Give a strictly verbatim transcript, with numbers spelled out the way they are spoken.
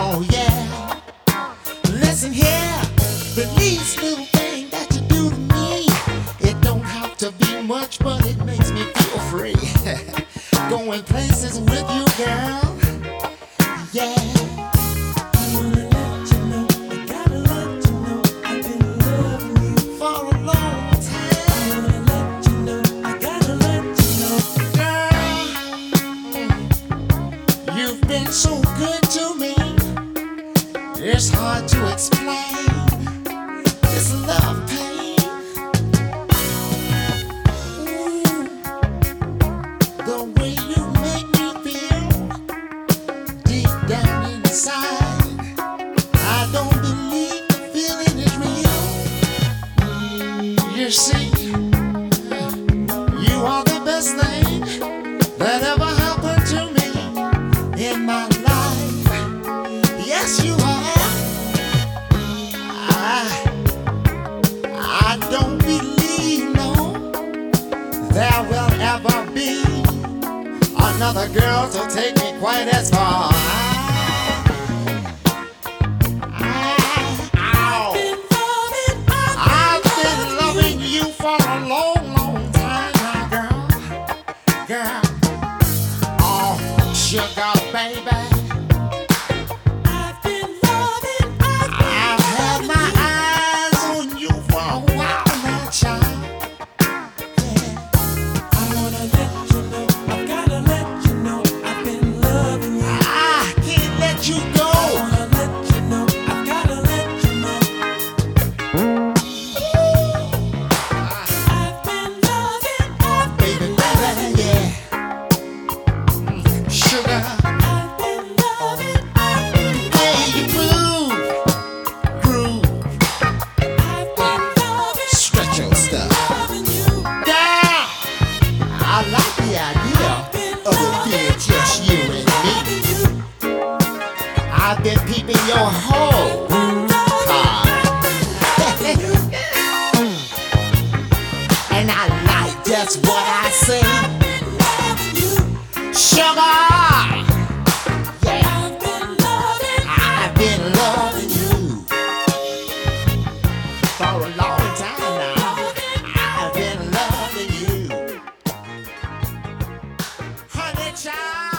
Oh yeah. Listen here, the least little thing that you do to me, it don't have to be much, but it makes me feel free. Going places with you, girl. Yeah. I wanna let you know, I gotta let you know, I've been loving you for a long time. I wanna let you know, I gotta let you know, girl, you've been so good to me. It's hard to explain this love pain. Ooh, the way you make me feel deep down inside. I don't believe the feeling is real. You see, you are the best thing that ever happened to me in my life. Yes, you are. I don't believe, no, there will ever be another girl to take me quite as far. I've been loving you for a long, long time now, girl. Girl, oh, sugar baby. I've been peeping your whole car. And I like just what I say. Sugar, yeah, I've been loving you for a long time now. I've been loving you, honey child.